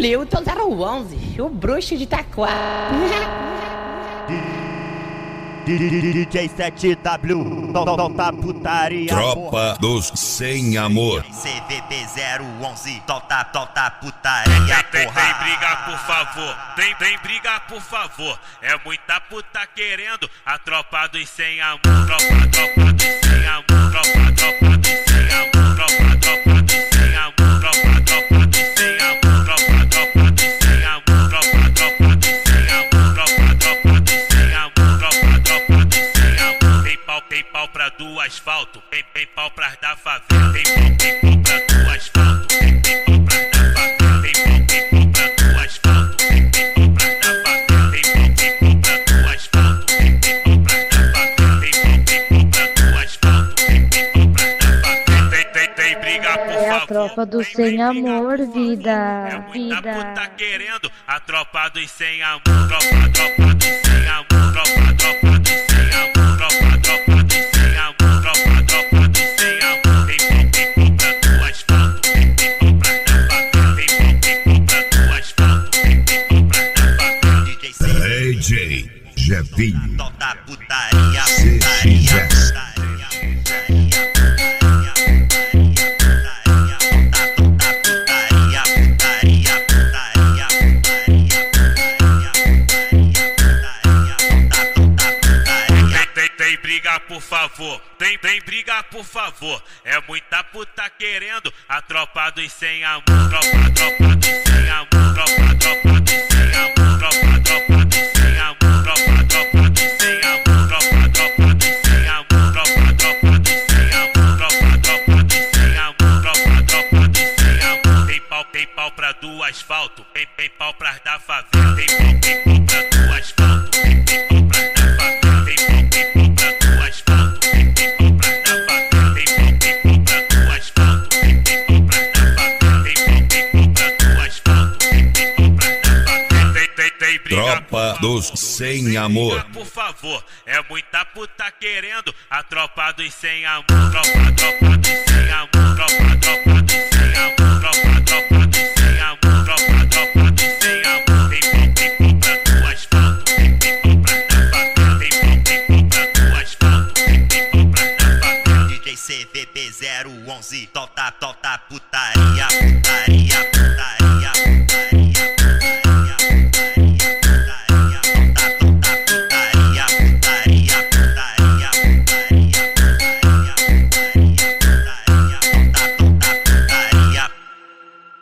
Lilton 011, o bruxo de Itaquá. DJ 7W, solta putaria. Tropa dos Sem Amor. CVP 011, solta putaria. Tem briga, por favor. Tem briga, por favor. É muita puta querendo a tropa dos Sem Amor. Tropa dos Sem Amor. Tropa dos Sem Amor. Tropa dos Sem Amor. Tropa dos Sem Amor. Tropa dos Sem Amor. Tropa dos Sem Amor. Tropa dos Sem Amor. Tem pau pra do asfalto, tem pau pra da favela, tem pau pra do asfalto, tem pau pra da favela, tem pau pra do asfalto, tem pau pra da favela, tem pau pra do asfalto, tem pau pra da favela, tem pau pra do asfalto, tem pau pra da favela, tem briga, por favor. É a tropa do Sem Amor, vida. É muita puta querendo a tropa dos Sem Amor, tropa dos Sem Amor, tropa dos Sem Amor, tropa dos Sem Amor, tropa dos Sem Amor, tem pau pra do asfalto, tem pau pra da favela, tem pau pra do asfalto, tem pau pra da favela. DJ Jefinho. Solta putaria. Tem briga, por favor. Tem briga, por favor. É muita puta querendo a tropa dos Sem Amor. Tropa dos Sem Amor. Tropa dos Sem Amor. Tropa dos Sem Amor. Tropa dos Sem Amor. Tropa dos Sem Amor. Tropa dos Sem Amor. Tropa dos Sem Amor. Tropa dos Sem Amor. Tem pau pra do asfalto, tem pau pra da favela, tem pau pra do asfalto, tem pau pra da favela, tem pau pra do asfalto, tem pau pra da favela, tem pau pra do asfalto, tem pau pra da favela, tem pau pra do asfalto, tem pau pra da favela. Tem briga, Tropa dos Sem Amor. por favor. É muita puta querendo a tropa dos Sem Amor. Tropa dos Sem Amor. Tropa dos